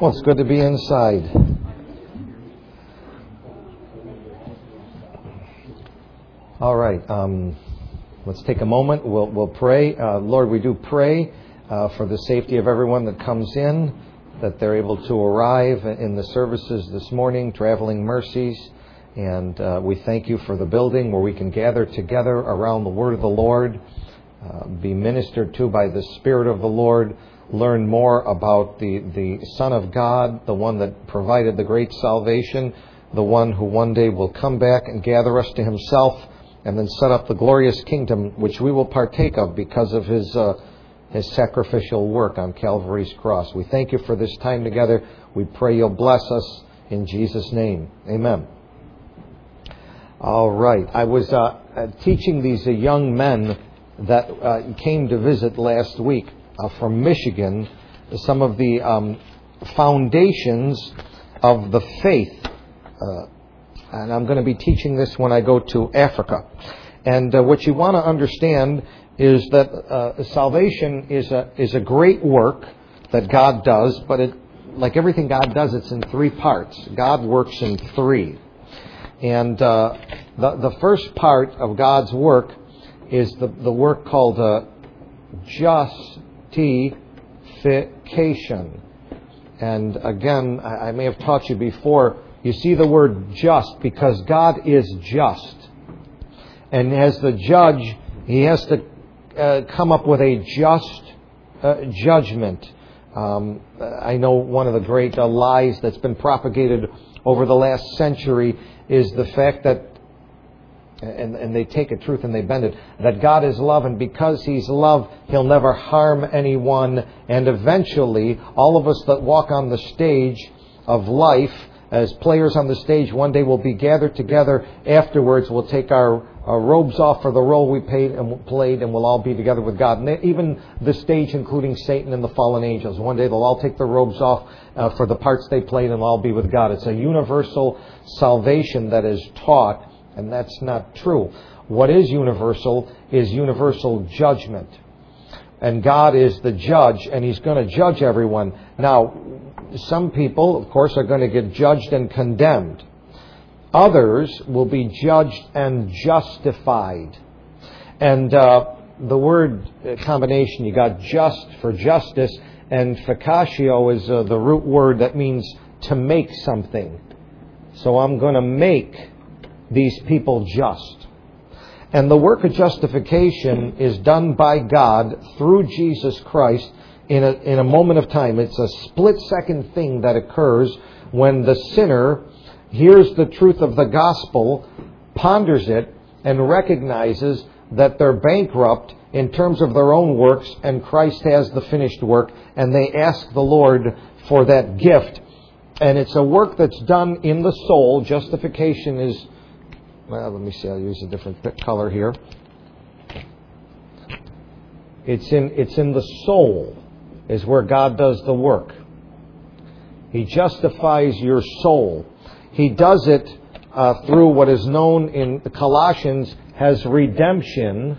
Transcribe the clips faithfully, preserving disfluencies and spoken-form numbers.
Well, it's good to be inside. All right. Um, let's take a moment. We'll, we'll pray. Uh, Lord, we do pray uh, for the safety of everyone that comes in, that they're able to arrive in the services this morning, traveling mercies. And uh, we thank you for the building where we can gather together around the word of the Lord, uh, be ministered to by the Spirit of the Lord, learn more about the, the Son of God, the one that provided the great salvation, the one who one day will come back and gather us to himself and then set up the glorious kingdom which we will partake of because of his uh, his sacrificial work on Calvary's cross. We thank you for this time together. We pray you'll bless us in Jesus' name. Amen. All right. I was uh, teaching these uh, young men that uh, came to visit last week uh, from Michigan some of the um, foundations of the faith. Uh, and I'm going to be teaching this when I go to Africa. And uh, what you want to understand is that uh, salvation is a is a great work that God does, but it, like everything God does, it's in three parts. God works in three. And uh, the the first part of God's work is the, the work called uh, justification. And again, I, I may have taught you before, you see the word just because God is just. And as the judge, He has to uh, come up with a just uh, judgment. Um, I know one of the great uh, lies that's been propagated over the last century is the fact that, and, and they take a truth and they bend it, that God is love, and because He's love, He'll never harm anyone. And eventually, all of us that walk on the stage of life, as players on the stage, one day we'll be gathered together. Afterwards, we'll take our, our robes off for the role we paid and played, and we'll all be together with God. And even the stage, including Satan and the fallen angels, one day they'll all take their robes off uh, for the parts they played, and all be with God. It's a universal salvation that is taught, and that's not true. What is universal is universal judgment. And God is the judge, and He's going to judge everyone. Now, some people, of course, are going to get judged and condemned. Others will be judged and justified. And uh, the word combination, you got just for justice, and ficatio is uh, the root word that means to make something. So I'm going to make these people just. And the work of justification is done by God through Jesus Christ in a, in a moment of time. It's a split-second thing that occurs when the sinner hears the truth of the gospel, ponders it, and recognizes that they're bankrupt in terms of their own works, and Christ has the finished work, and they ask the Lord for that gift. And it's a work that's done in the soul. Justification is, well, let me see, I'll use a different color here. It's in, it's in the soul is where God does the work. He justifies your soul. He does it uh, through what is known in Colossians as redemption.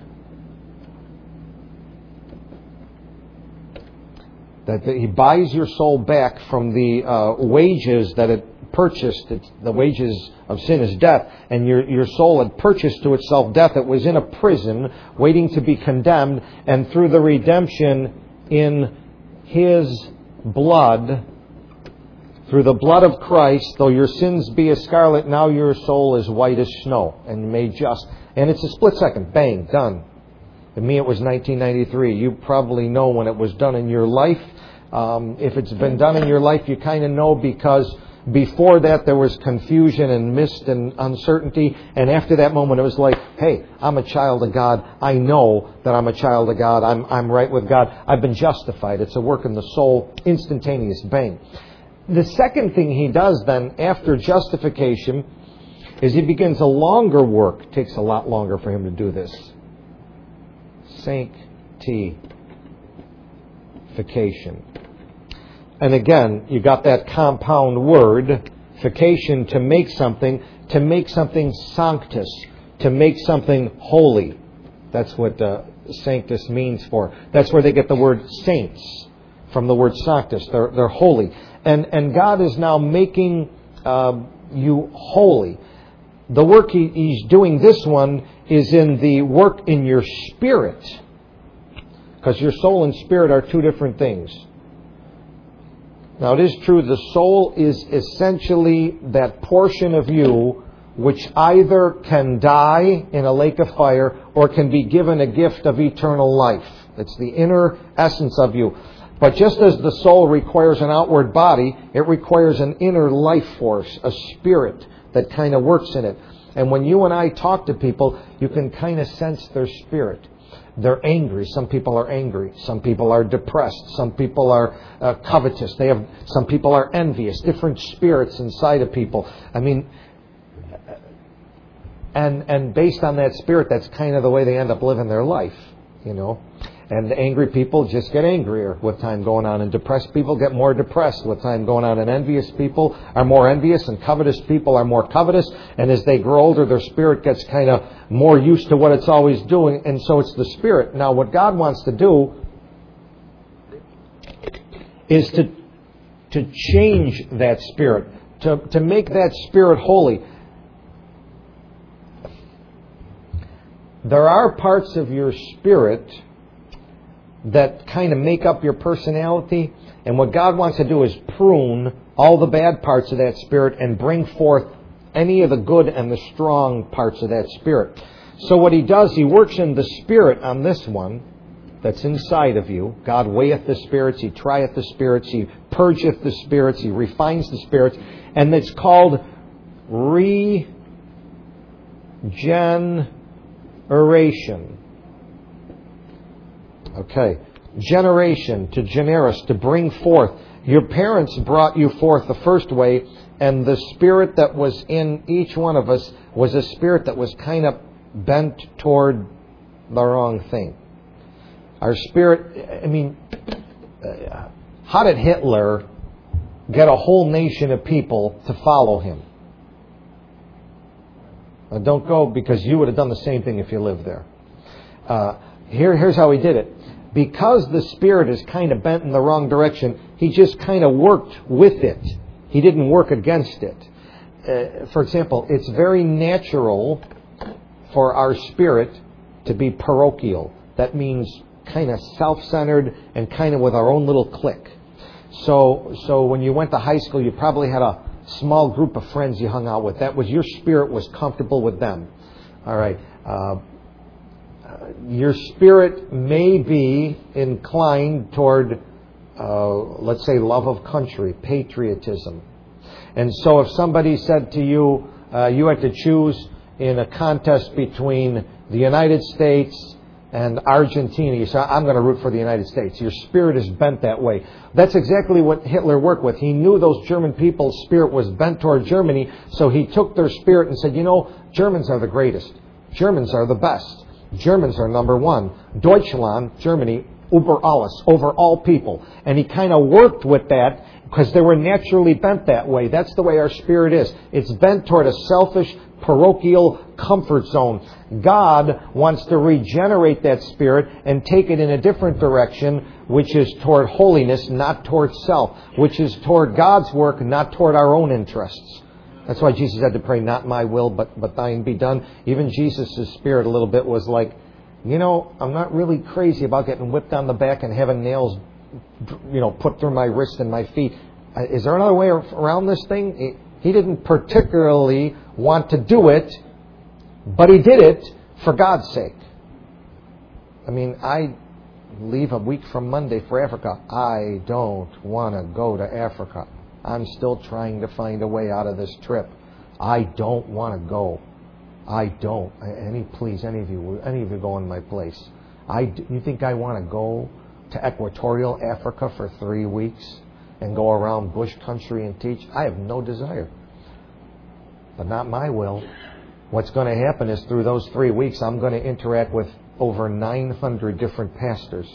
That He buys your soul back from the uh, wages that it purchased. It's, the wages of sin is death. And your, your soul had purchased to itself death. It was in a prison waiting to be condemned. And through the redemption in His blood, through the blood of Christ, though your sins be as scarlet, now your soul is white as snow and made just. And it's a split second. Bang, done. To me, it was nineteen ninety-three. You probably know when it was done in your life. Um, if it's been done in your life, you kind of know, because before that there was confusion and mist and uncertainty. And after that moment, it was like, hey, I'm a child of God. I know that I'm a child of God. I'm, I'm right with God. I've been justified. It's a work in the soul, instantaneous, bang. The second thing He does then after justification is He begins a longer work. It takes a lot longer for Him to do this. Sanctification. And again, you got that compound word, fication, to make something, to make something sanctus, to make something holy. That's what uh, sanctus means for. That's where they get the word saints from the word sanctus. They're, they're holy. And, and God is now making uh, you holy. The work he, He's doing this one is in the work in your spirit. Because your soul and spirit are two different things. Now it is true, the soul is essentially that portion of you which either can die in a lake of fire or can be given a gift of eternal life. It's the inner essence of you. But just as the soul requires an outward body, it requires an inner life force, a spirit that kind of works in it. And when you and I talk to people, you can kind of sense their spirit. They're angry. Some people are angry. Some people are depressed. Some people are uh, covetous. They have. Some people are envious. Different spirits inside of people. I mean, and and based on that spirit, that's kind of the way they end up living their life, you know. And angry people just get angrier with time going on, and depressed people get more depressed with time going on, and envious people are more envious, and covetous people are more covetous, and as they grow older, their spirit gets kind of more used to what it's always doing, and so it's the spirit. Now, what God wants to do is to to change that spirit, to, to make that spirit holy. There are parts of your spirit that kind of make up your personality. And what God wants to do is prune all the bad parts of that spirit and bring forth any of the good and the strong parts of that spirit. So what He does, He works in the spirit on this one that's inside of you. God weigheth the spirits, He trieth the spirits, He purgeth the spirits, He refines the spirits. And it's called regeneration. Okay. Generation, to generis, to bring forth. Your parents brought you forth the first way, and the spirit that was in each one of us was a spirit that was kind of bent toward the wrong thing. Our spirit, I mean, how did Hitler get a whole nation of people to follow him? Now, don't go, because you would have done the same thing if you lived there. Uh, here, here's how he did it. Because the spirit is kind of bent in the wrong direction, he just kind of worked with it. He didn't work against it. Uh, for example, it's very natural for our spirit to be parochial. That means kind of self-centered and kind of with our own little clique. So, so when you went to high school, you probably had a small group of friends you hung out with. That was, your spirit was comfortable with them. All right. Uh, Your spirit may be inclined toward, uh, let's say, love of country, patriotism. And so if somebody said to you, uh, you had to choose in a contest between the United States and Argentina, you say, I'm going to root for the United States. Your spirit is bent that way. That's exactly what Hitler worked with. He knew those German people's spirit was bent toward Germany, so he took their spirit and said, you know, Germans are the greatest. Germans are the best. Germans are number one. Deutschland, Germany, über alles, over all people. And he kind of worked with that because they were naturally bent that way. That's the way our spirit is. It's bent toward a selfish, parochial comfort zone. God wants to regenerate that spirit and take it in a different direction, which is toward holiness, not toward self, which is toward God's work, not toward our own interests. That's why Jesus had to pray, not my will, but, but thine be done. Even Jesus' spirit a little bit was like, you know, I'm not really crazy about getting whipped on the back and having nails, you know, put through my wrists and my feet. Is there another way around this thing? He, he didn't particularly want to do it, but he did it for God's sake. I mean, I leave a week from Monday for Africa. I don't want to go to Africa. I'm still trying to find a way out of this trip. I don't want to go. I don't. Any, please, any of you, any of you go in my place. I, you think I want to go to equatorial Africa for three weeks and go around bush country and teach? I have no desire. But not my will. What's going to happen is through those three weeks, I'm going to interact with over nine hundred different pastors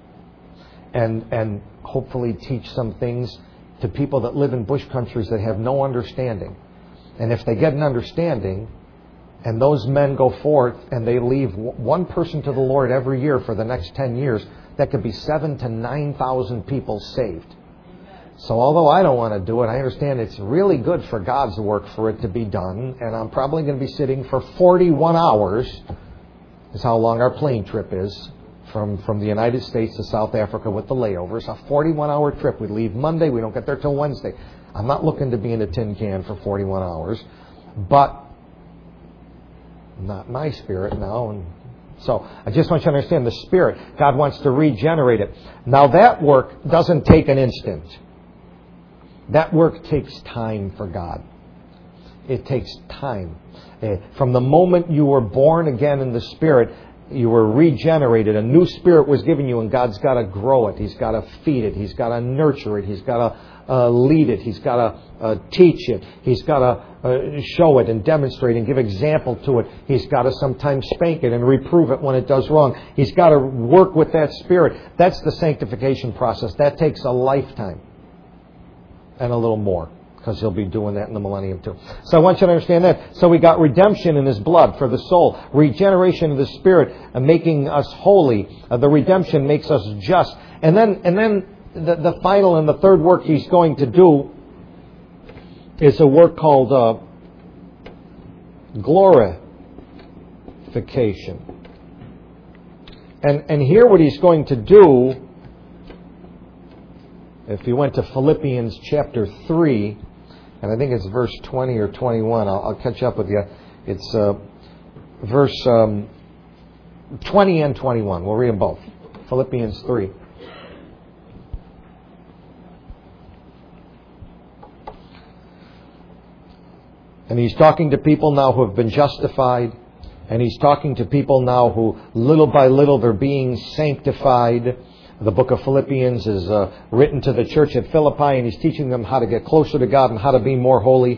and and hopefully teach some things to people that live in bush countries that have no understanding. And if they get an understanding, and those men go forth and they leave one person to the Lord every year for the next ten years, that could be seven to nine thousand people saved. So although I don't want to do it, I understand it's really good for God's work for it to be done. And I'm probably going to be sitting for forty-one hours, is how long our plane trip is, from, from the United States to South Africa with the layovers. A forty-one hour trip. We leave Monday. We don't get there till Wednesday. I'm not looking to be in a tin can for forty-one hours. But not my spirit now. And so I just want you to understand the Spirit. God wants to regenerate it. Now that work doesn't take an instant. That work takes time for God. It takes time. From the moment you were born again in the Spirit, you were regenerated. A new spirit was given you, and God's got to grow it. He's got to feed it. He's got to nurture it. He's got to uh, lead it. He's got to uh, teach it. He's got to uh, show it and demonstrate and give example to it. He's got to sometimes spank it and reprove it when it does wrong. He's got to work with that spirit. That's the sanctification process. That takes a lifetime and a little more, because He'll be doing that in the millennium too. So I want you to understand that. So we got redemption in His blood for the soul, regeneration of the Spirit, and making us holy. Uh, the redemption makes us just. And then, and then the, the final and the third work He's going to do is a work called uh, glorification. And and here what He's going to do, if you went to Philippians chapter three, and I think it's verse twenty or twenty-one. I'll, I'll catch up with you. It's uh, verse um, twenty and twenty-one. We'll read them both. Philippians three. And he's talking to people now who have been justified. And he's talking to people now who, little by little, they're being sanctified. The book of Philippians is uh, written to the church at Philippi, and he's teaching them how to get closer to God and how to be more holy.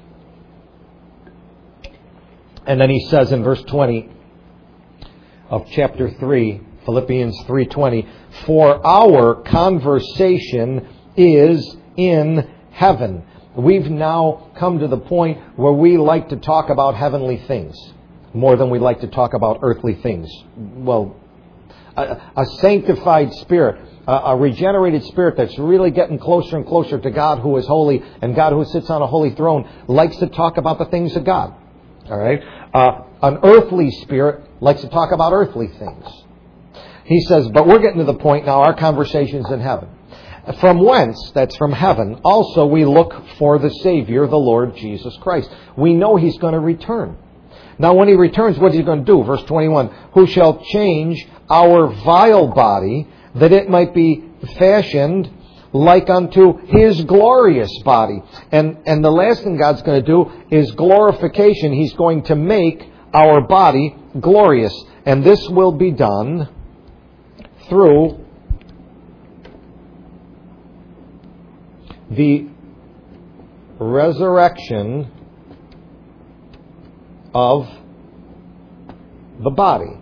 And then he says in verse twenty of chapter three, Philippians three twenty, "For our conversation is in heaven." We've now come to the point where we like to talk about heavenly things more than we like to talk about earthly things. Well, A, a sanctified spirit, a, a regenerated spirit that's really getting closer and closer to God who is holy, and God who sits on a holy throne likes to talk about the things of God. All right? Uh, an earthly spirit likes to talk about earthly things. He says, but we're getting to the point now, our conversation's in heaven. From whence, that's from heaven, also we look for the Savior, the Lord Jesus Christ. We know He's going to return. Now when He returns, what is He going to do? Verse twenty-one, "Who shall change our vile body, that it might be fashioned like unto His glorious body." And, and the last thing God's going to do is glorification. He's going to make our body glorious. And this will be done through the resurrection of the body.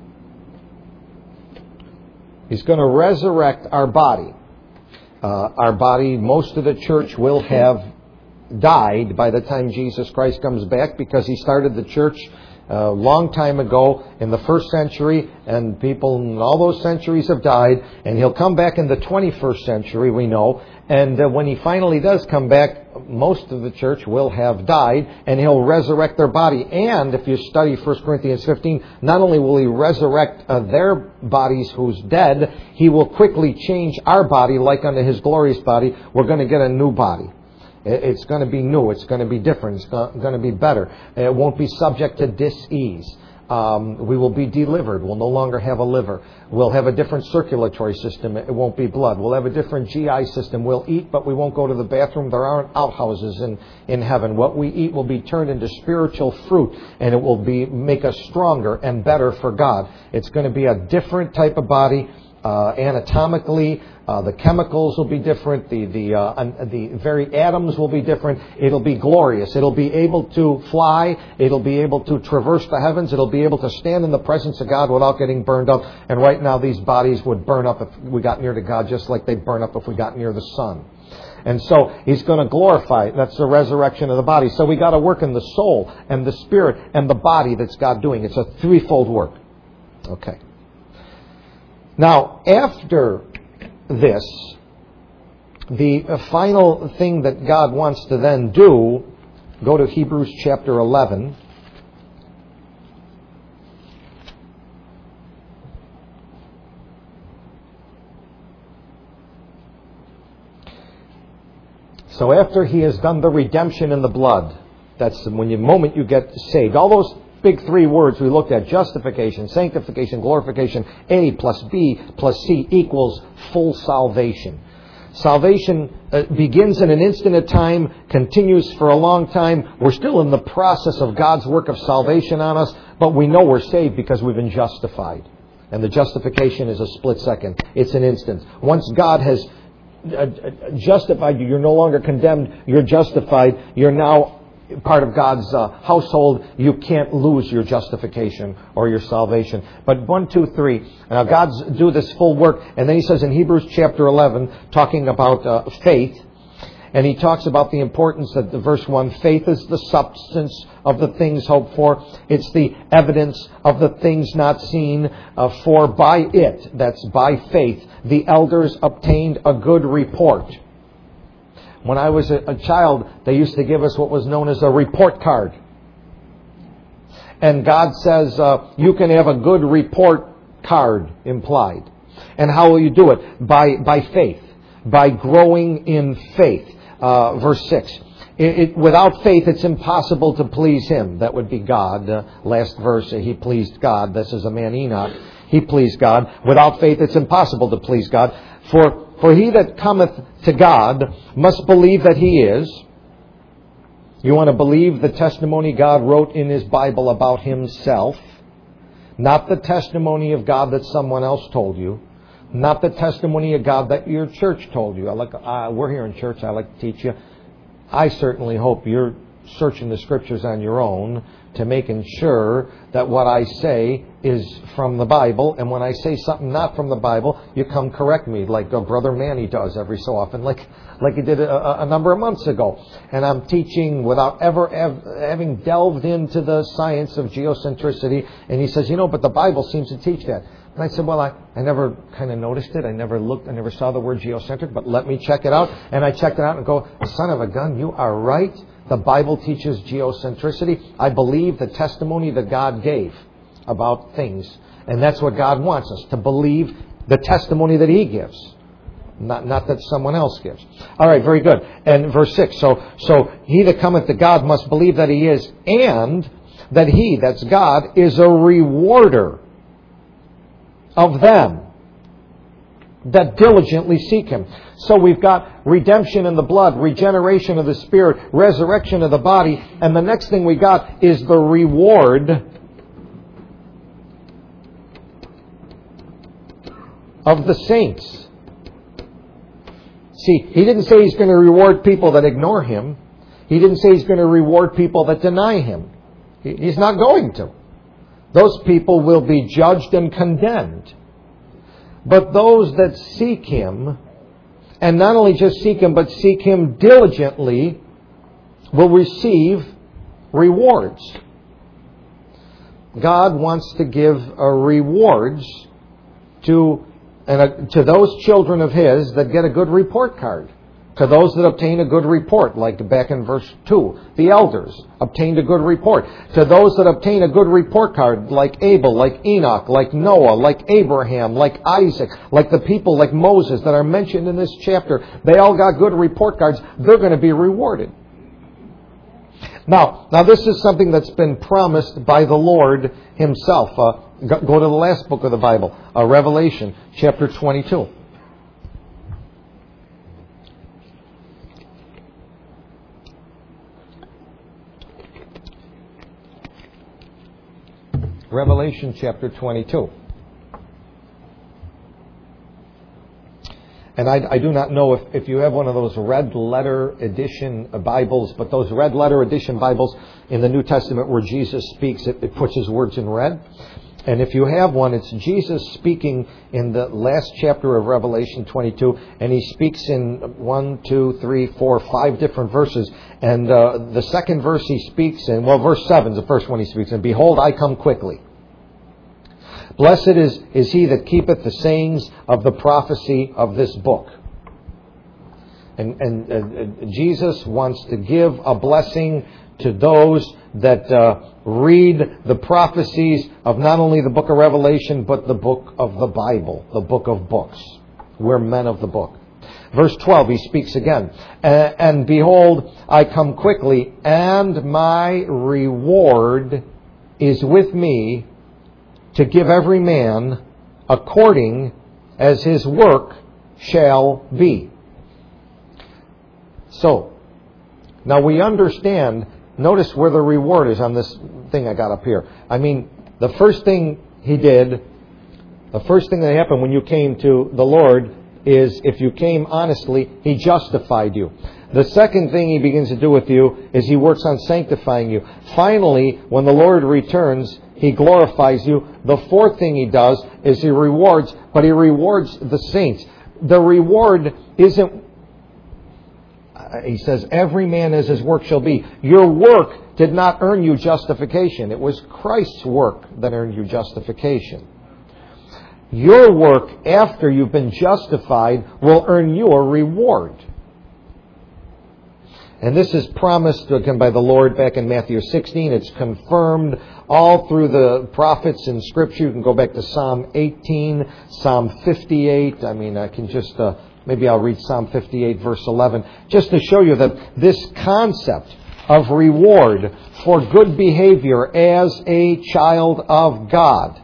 He's going to resurrect our body. Uh, our body, most of the church will have died by the time Jesus Christ comes back, because He started the church a long time ago in the first century, and people in all those centuries have died, and He'll come back in the twenty-first century, we know, and uh, when He finally does come back, most of the church will have died, and He'll resurrect their body. And if you study First Corinthians fifteen, not only will He resurrect uh, their bodies who's dead, He will quickly change our body like unto His glorious body. We're going to get a new body. It's going to be new. It's going to be different. It's going to be better. It won't be subject to dis-ease. Um, we will be delivered. We'll no longer have a liver. We'll have a different circulatory system. It won't be blood. We'll have a different G I system. We'll eat, but we won't go to the bathroom. There aren't outhouses in, in heaven. What we eat will be turned into spiritual fruit, and it will be make us stronger and better for God. It's going to be a different type of body. Uh, anatomically, uh, the chemicals will be different. The the uh, the very atoms will be different. It'll be glorious. It'll be able to fly. It'll be able to traverse the heavens. It'll be able to stand in the presence of God without getting burned up. And right now, these bodies would burn up if we got near to God, just like they'd burn up if we got near the sun. And so He's going to glorify it. That's the resurrection of the body. So we got to work in the soul and the spirit and the body that's God doing. It's a threefold work. Okay. Now, after this, the final thing that God wants to then do, go to Hebrews chapter eleven. So after He has done the redemption in the blood, that's when the moment you get saved. All those big three words we looked at, justification, sanctification, glorification, A plus B plus C equals full salvation. Salvation uh, begins in an instant of time, continues for a long time. We're still in the process of God's work of salvation on us, but we know we're saved because we've been justified. And the justification is a split second. It's an instant. Once God has uh, justified you, you're no longer condemned, you're justified, you're now part of God's uh, household. You can't lose your justification or your salvation. But one, two, three. Now God's do this full work. And then He says in Hebrews chapter eleven, talking about uh, faith, and He talks about the importance of the verse one, faith is the substance of the things hoped for. It's the evidence of the things not seen. Uh, for by it, that's by faith, the elders obtained a good report. When I was a child, they used to give us what was known as a report card. And God says, uh, you can have a good report card implied. And how will you do it? By by faith. By growing in faith. Uh, verse six. It, it, without faith, it's impossible to please Him. That would be God. Uh, last verse, He pleased God. This is a man Enoch. He pleased God. Without faith, it's impossible to please God. For For he that cometh to God must believe that He is. You want to believe the testimony God wrote in His Bible about Himself. Not the testimony of God that someone else told you. Not the testimony of God that your church told you. I like, uh, we're here in church. I like to teach you. I certainly hope you're searching the Scriptures on your own to making sure that what I say is from the Bible. And when I say something not from the Bible, you come correct me, like uh, Brother Manny does every so often, like like he did a, a number of months ago. And I'm teaching without ever ev- having delved into the science of geocentricity. And he says, you know, but the Bible seems to teach that. And I said, well, I, I never kind of noticed it. I never looked, I never saw the word geocentric, but let me check it out. And I checked it out and go, son of a gun, you are right. The Bible teaches geocentricity. I believe the testimony that God gave about things. And that's what God wants us, to believe the testimony that He gives. Not, not that someone else gives. All right, very good. And verse six. So, so he that cometh to God must believe that He is, and that He, that's God, is a rewarder of them that diligently seek Him. So we've got redemption in the blood, regeneration of the spirit, resurrection of the body, and the next thing we got is the reward of the saints. See, He didn't say He's going to reward people that ignore Him. He didn't say He's going to reward people that deny Him. He's not going to. Those people will be judged and condemned. But those that seek Him, and not only just seek Him, but seek Him diligently, will receive rewards. God wants to give uh, rewards to, and uh, to those children of His that get a good report card. To those that obtain a good report, like back in verse two, the elders obtained a good report. To those that obtain a good report card, like Abel, like Enoch, like Noah, like Abraham, like Isaac, like the people like Moses that are mentioned in this chapter, they all got good report cards. They're going to be rewarded. Now, now this is something that's been promised by the Lord Himself. Uh, go, go to the last book of the Bible, uh, Revelation, chapter twenty-two. Revelation chapter twenty-two. And I, I do not know if, if you have one of those red letter edition Bibles, but those red letter edition Bibles in the New Testament where Jesus speaks, it, it puts His words in red. And if you have one, it's Jesus speaking in the last chapter of Revelation twenty-two, and He speaks in one, two, three, four, five different verses. And uh, the second verse He speaks in, well, verse seven is the first one He speaks in. Behold, I come quickly. Blessed is, is he that keepeth the sayings of the prophecy of this book. And, and uh, Jesus wants to give a blessing to those that uh, read the prophecies of not only the book of Revelation, but the book of the Bible, the book of books. We're men of the book. Verse twelve, he speaks again. And behold, I come quickly, and my reward is with me to give every man according as his work shall be. So, now we understand, notice where the reward is on this thing I got up here. I mean, the first thing he did, the first thing that happened when you came to the Lord is, if you came honestly, He justified you. The second thing He begins to do with you is He works on sanctifying you. Finally, when the Lord returns, He glorifies you. The fourth thing He does is He rewards, but He rewards the saints. The reward isn't, He says, every man as his work shall be. Your work did not earn you justification. It was Christ's work that earned you justification. Your work after you've been justified will earn you a reward. And this is promised again by the Lord back in Matthew sixteen. It's confirmed all through the prophets in Scripture. You can go back to Psalm eighteen, Psalm fifty-eight. I mean, I can just, uh, maybe I'll read Psalm fifty-eight, verse eleven, just to show you that this concept of reward for good behavior as a child of God.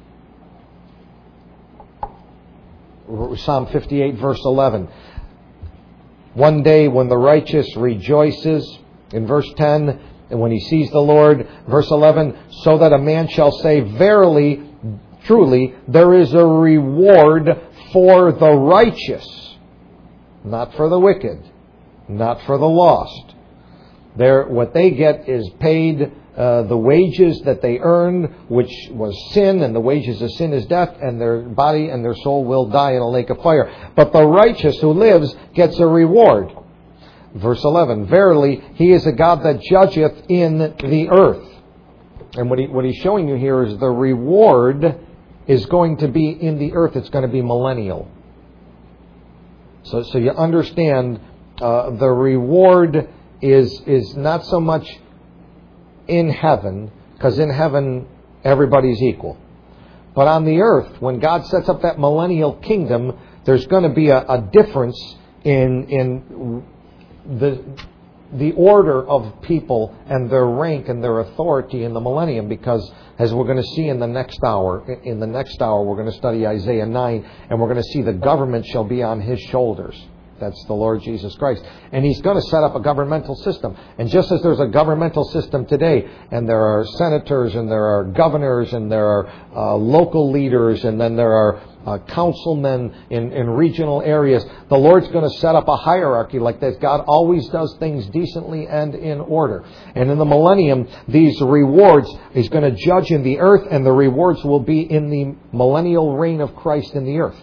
Psalm fifty-eight, verse eleven. One day when the righteous rejoices, in verse ten, and when he sees the Lord, verse eleven, so that a man shall say, verily, truly, there is a reward for the righteous, not for the wicked, not for the lost. There, what they get is paid uh, the wages that they earned, which was sin, and the wages of sin is death, and their body and their soul will die in a lake of fire. But the righteous who lives gets a reward. Verse eleven, verily, He is a God that judgeth in the earth. And what, he, what He's showing you here is the reward is going to be in the earth. It's going to be millennial. So, so you understand uh, the reward is is not so much in heaven, because in heaven everybody's equal. But on the earth, when God sets up that millennial kingdom, there's going to be a, a difference in in the the order of people and their rank and their authority in the millennium, because as we're going to see in the next hour, in the next hour we're going to study Isaiah nine, and we're going to see the government shall be on His shoulders. That's the Lord Jesus Christ. And He's going to set up a governmental system. And just as there's a governmental system today, and there are senators, and there are governors, and there are uh, local leaders, and then there are uh, councilmen in, in regional areas, the Lord's going to set up a hierarchy like that. God always does things decently and in order. And in the millennium, these rewards, He's going to judge in the earth, and the rewards will be in the millennial reign of Christ in the earth.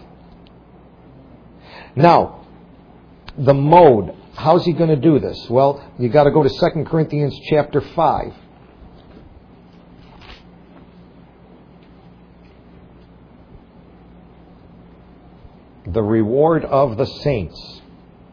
Now, the mode. How's He going to do this? Well, you got to go to Second Corinthians chapter five. The reward of the saints.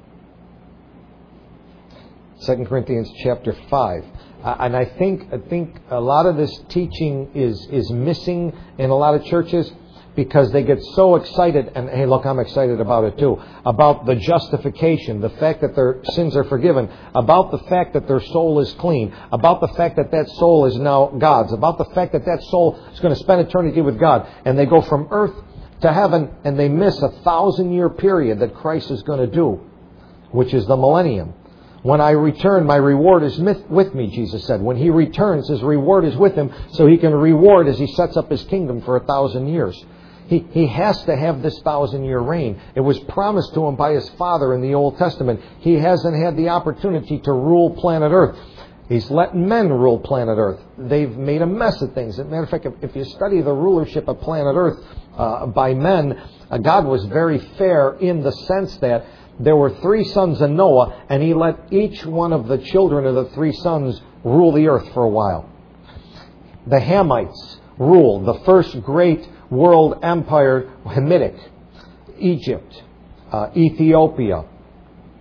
Second Corinthians chapter five. Uh, and I think I think a lot of this teaching is is missing in a lot of churches, because they get so excited, and hey, look, I'm excited about it too, about the justification, the fact that their sins are forgiven, about the fact that their soul is clean, about the fact that that soul is now God's, about the fact that that soul is going to spend eternity with God. And they go from earth to heaven, and they miss a thousand year period that Christ is going to do, which is the millennium. When I return, my reward is with me, Jesus said. When He returns, His reward is with Him, so He can reward as He sets up His kingdom for a thousand years. He, he has to have this thousand-year reign. It was promised to Him by His Father in the Old Testament. He hasn't had the opportunity to rule planet Earth. He's let men rule planet Earth. They've made a mess of things. As a matter of fact, if, if you study the rulership of planet Earth uh, by men, uh, God was very fair in the sense that there were three sons of Noah, and He let each one of the children of the three sons rule the earth for a while. The Hamites ruled the first great world empire, Hamitic, Egypt, uh, Ethiopia,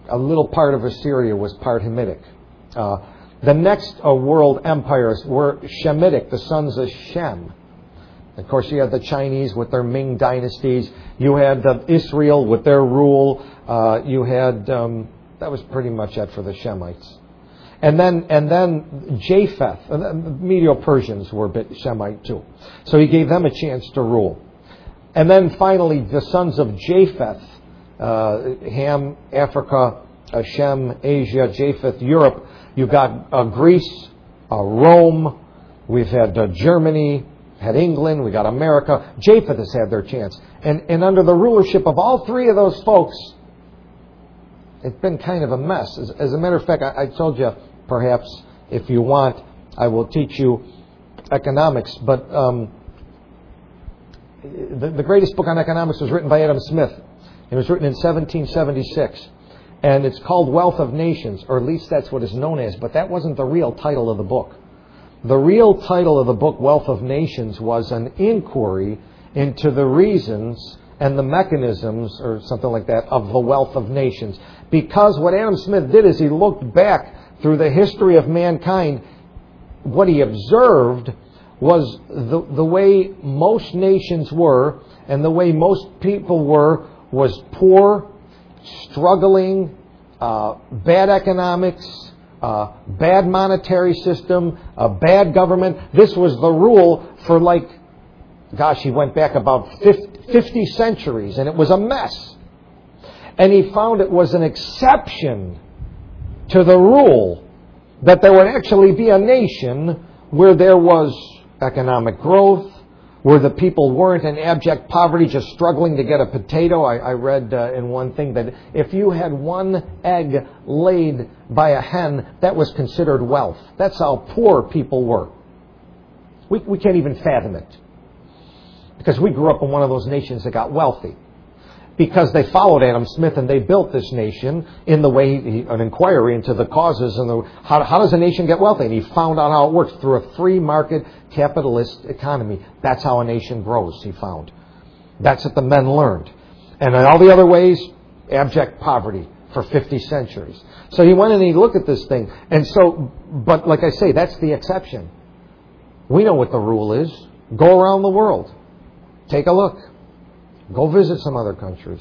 a little part of Assyria was part Hamitic. Uh, the next uh, world empires were Shemitic, the sons of Shem. Of course, you had the Chinese with their Ming dynasties. You had uh, Israel with their rule. Uh, you had um, that was pretty much it for the Shemites. And then and then Japheth, uh, the Medo-Persians were a bit Shemite too. So he gave them a chance to rule. And then finally, the sons of Japheth, uh, Ham, Africa, uh, Shem, Asia, Japheth, Europe. You've got uh, Greece, uh, Rome. We've had uh, Germany. Had England, we got America. Japheth has had their chance. And, and under the rulership of all three of those folks, it's been kind of a mess. As, as a matter of fact, I, I told you, perhaps, if you want, I will teach you economics. But um, the, the greatest book on economics was written by Adam Smith. It was written in seventeen seventy-six. And it's called Wealth of Nations, or at least that's what it's known as. But that wasn't the real title of the book. The real title of the book, Wealth of Nations, was an inquiry into the reasons and the mechanisms, or something like that, of the wealth of nations. Because what Adam Smith did is he looked back through the history of mankind. What he observed was the, the way most nations were, and the way most people were, was poor, struggling, uh, bad economics, Uh, bad monetary system, a bad government. This was the rule for like, gosh, he went back about fifty centuries, and it was a mess. And he found it was an exception to the rule that there would actually be a nation where there was economic growth, where the people weren't in abject poverty just struggling to get a potato. I, I read uh, in one thing that if you had one egg laid by a hen, that was considered wealth. That's how poor people were. We, we can't even fathom it. Because we grew up in one of those nations that got wealthy. Because they followed Adam Smith and they built this nation in the way, he, an inquiry into the causes and the, how, how does a nation get wealthy? And he found out how it works through a free market capitalist economy. That's how a nation grows, he found. That's what the men learned. And in all the other ways, abject poverty for fifty centuries. So he went and he looked at this thing. And so, but like I say, that's the exception. We know what the rule is. Go around the world. Take a look. Go visit some other countries.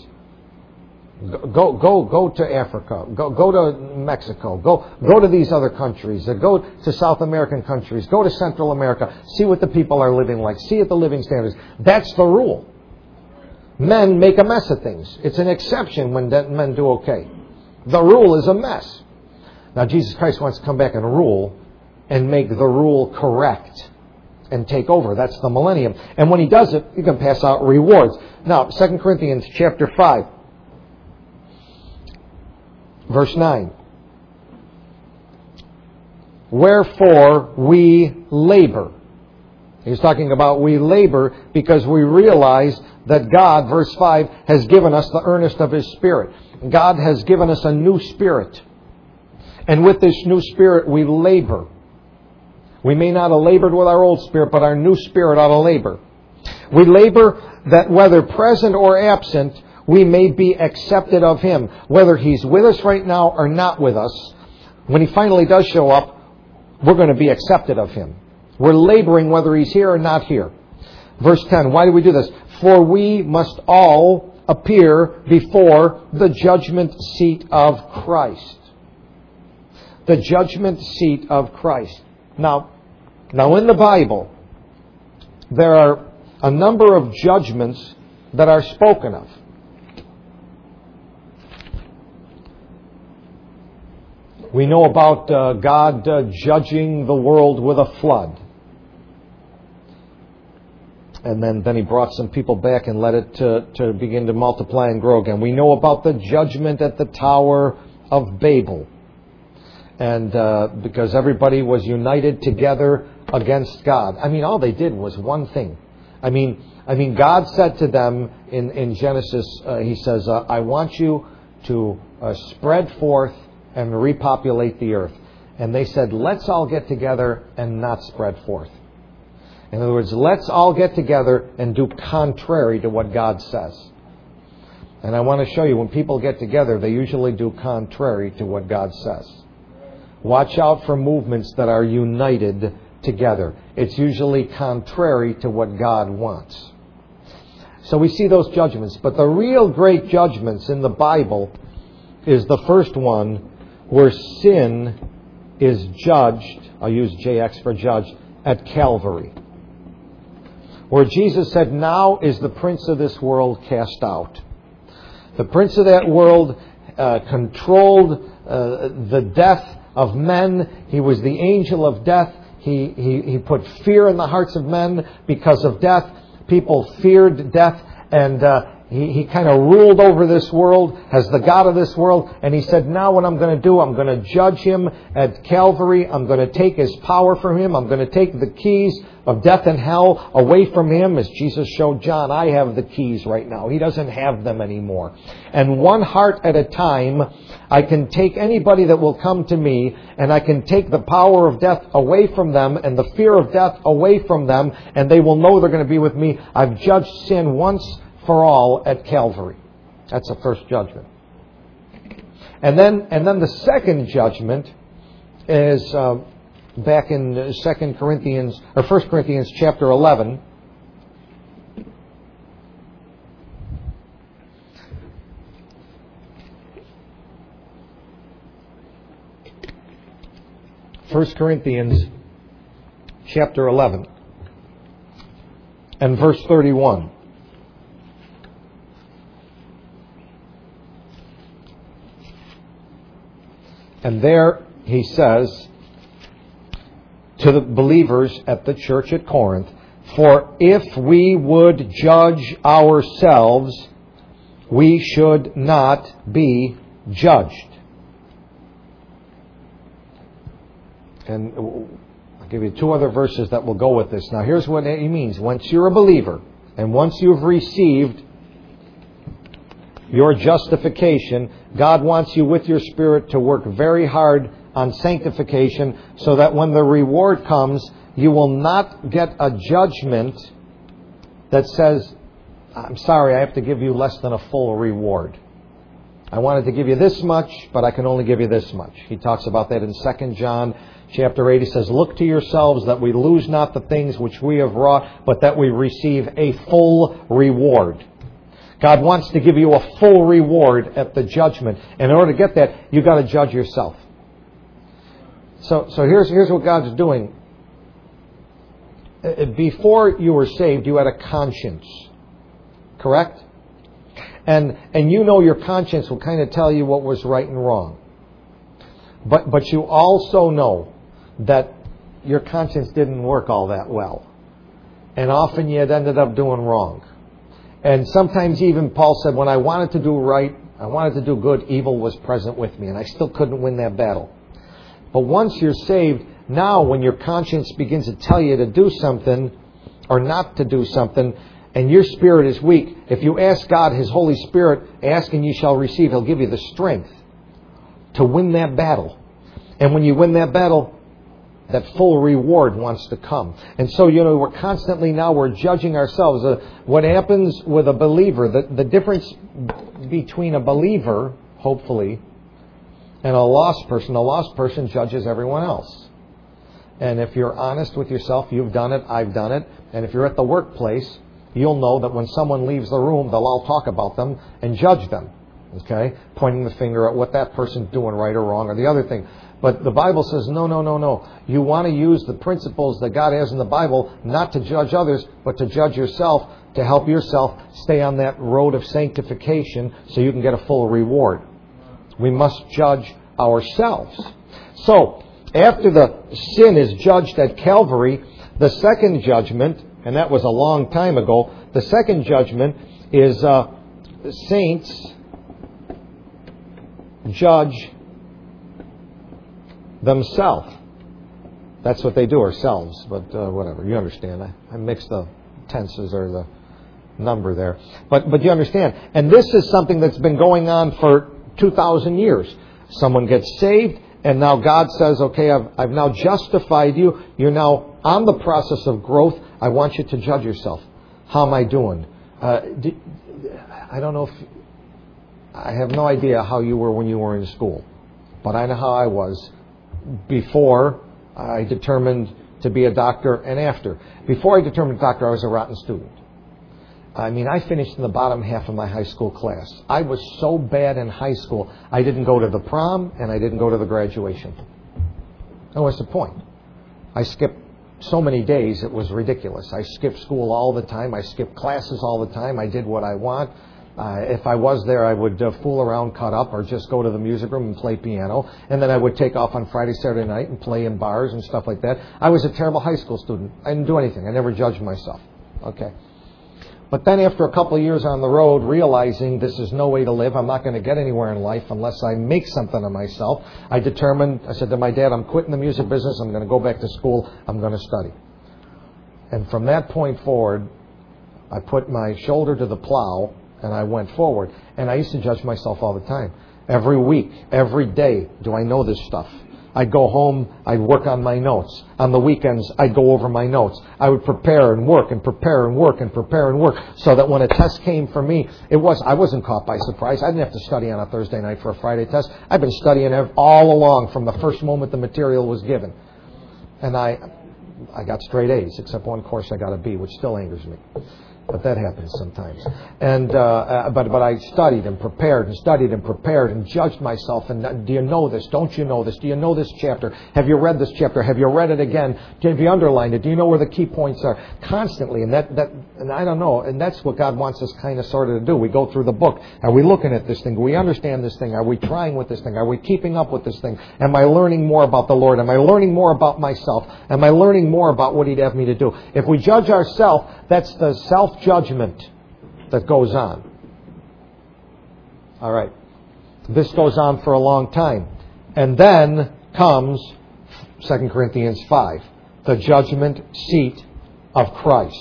Go go go to Africa. Go go to Mexico. Go go to these other countries. Go to South American countries. Go to Central America. See what the people are living like. See what the living standards. That's the rule. Men make a mess of things. It's an exception when men do okay. The rule is a mess. Now Jesus Christ wants to come back and rule and make the rule correct and take over. That's the millennium. And when he does it, he can pass out rewards. Now, Second Corinthians chapter five, verse nine. Wherefore we labor. He's talking about we labor because we realize that God, verse five, has given us the earnest of His Spirit. God has given us a new spirit. And with this new spirit we labor. We may not have labored with our old spirit, but our new spirit ought to labor. We labor that whether present or absent, we may be accepted of Him. Whether He's with us right now or not with us, when He finally does show up, we're going to be accepted of Him. We're laboring whether He's here or not here. Verse ten, why do we do this? For we must all appear before the judgment seat of Christ. The judgment seat of Christ. Now, Now, in the Bible, there are a number of judgments that are spoken of. We know about uh, God uh, judging the world with a flood. And then, then He brought some people back and let it to, to begin to multiply and grow again. We know about the judgment at the Tower of Babel. And uh, because everybody was united together against God. I mean, all they did was one thing. I mean, I mean, God said to them in, in Genesis, uh, He says, uh, I want you to uh, spread forth and repopulate the earth. And they said, let's all get together and not spread forth. In other words, let's all get together and do contrary to what God says. And I want to show you, when people get together, they usually do contrary to what God says. Watch out for movements that are united together. It's usually contrary to what God wants. So we see those judgments. But the real great judgments in the Bible is the first one where sin is judged, I'll use J X for judge, at Calvary. Where Jesus said, now is the prince of this world cast out. The prince of that world uh, controlled uh, the death of men. He was the angel of death. He, he, he put fear in the hearts of men because of death. People feared death, and uh, he, he kind of ruled over this world as the God of this world. And he said, now what I'm going to do, I'm going to judge him at Calvary. I'm going to take his power from him. I'm going to take the keys of death and hell away from him. As Jesus showed John, I have the keys right now. He doesn't have them anymore. And one heart at a time, I can take anybody that will come to me, and I can take the power of death away from them and the fear of death away from them, and they will know they're going to be with me. I've judged sin once for all at Calvary. That's the first judgment. And then, and then the second judgment is uh, back in Second Corinthians or First Corinthians chapter eleven. First Corinthians chapter eleven and verse thirty-one. And there he says to the believers at the church at Corinth, for if we would judge ourselves, we should not be judged. And I'll give you two other verses that will go with this. Now here's what he means. Once you're a believer, and once you've received your justification, God wants you with your spirit to work very hard on sanctification so that when the reward comes, you will not get a judgment that says, I'm sorry, I have to give you less than a full reward. I wanted to give you this much, but I can only give you this much. He talks about that in Second John chapter eight. He says, look to yourselves that we lose not the things which we have wrought, but that we receive a full reward. God wants to give you a full reward at the judgment. And in order to get that, you've got to judge yourself. So, so here's, here's what God's doing. Before you were saved, you had a conscience. Correct? And, and you know your conscience will kind of tell you what was right and wrong. But, but you also know that your conscience didn't work all that well. And often you had ended up doing wrong. And sometimes even Paul said, when I wanted to do right, I wanted to do good, evil was present with me. And I still couldn't win that battle. But once you're saved, now when your conscience begins to tell you to do something or not to do something, and your spirit is weak, if you ask God, His Holy Spirit, ask and you shall receive, He'll give you the strength to win that battle. And when you win that battle, that full reward wants to come. And so, you know, we're constantly now, we're judging ourselves. Uh, what happens with a believer, the, the difference between a believer, hopefully, and a lost person, a lost person judges everyone else. And if you're honest with yourself, you've done it, I've done it. And if you're at the workplace, you'll know that when someone leaves the room, they'll all talk about them and judge them. Okay? Pointing the finger at what that person's doing right or wrong or the other thing. But the Bible says, no, no, no, no. You want to use the principles that God has in the Bible not to judge others, but to judge yourself, to help yourself stay on that road of sanctification so you can get a full reward. We must judge ourselves. So, after the sin is judged at Calvary, the second judgment, and that was a long time ago, the second judgment is uh, saints judge themselves. That's what they do, ourselves, but uh, whatever, you understand. I, I mixed the tenses or the number there. But but you understand. And this is something that's been going on for two thousand years. Someone gets saved, and now God says, okay, I've, I've now justified you. You're now on the process of growth. I want you to judge yourself. How am I doing? Uh, do, I don't know if I have no idea how you were when you were in school, but I know how I was before I determined to be a doctor and after. Before I determined doctor, I was a rotten student. I mean, I finished in the bottom half of my high school class. I was so bad in high school, I didn't go to the prom and I didn't go to the graduation. And what's the point? I skipped so many days, it was ridiculous. I skipped school all the time. I skipped classes all the time. I did what I want. Uh, if I was there, I would uh, fool around, cut up, or just go to the music room and play piano. And then I would take off on Friday, Saturday night and play in bars and stuff like that. I was a terrible high school student. I didn't do anything. I never judged myself. Okay. But then after a couple of years on the road, realizing this is no way to live, I'm not going to get anywhere in life unless I make something of myself, I determined, I said to my dad, I'm quitting the music business, I'm going to go back to school, I'm going to study. And from that point forward, I put my shoulder to the plow and I went forward. And I used to judge myself all the time. Every week, every day, do I know this stuff? I'd go home, I'd work on my notes. On the weekends, I'd go over my notes. I would prepare and work and prepare and work and prepare and work so that when a test came for me, it was I wasn't caught by surprise. I didn't have to study on a Thursday night for a Friday test. I've been studying all along from the first moment the material was given. And I I got straight A's, except one course I got a B, which still angers me. But that happens sometimes. And uh, uh, but but I studied and prepared and studied and prepared and judged myself. And uh, do you know this? Don't you know this? Do you know this chapter? Have you read this chapter? Have you read it again? Have you underlined it? Do you know where the key points are? Constantly. And that that and I don't know. And that's what God wants us kind of sort of to do. We go through the book. Are we looking at this thing? Do we understand this thing? Are we trying with this thing? Are we keeping up with this thing? Am I learning more about the Lord? Am I learning more about myself? Am I learning more about what He'd have me to do? If we judge ourselves, that's the self-judgment that goes on. All right. This goes on for a long time. And then comes Second Corinthians five, the judgment seat of Christ.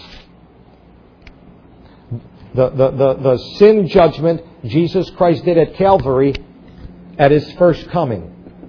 The, the, the, the sin judgment Jesus Christ did at Calvary at His first coming.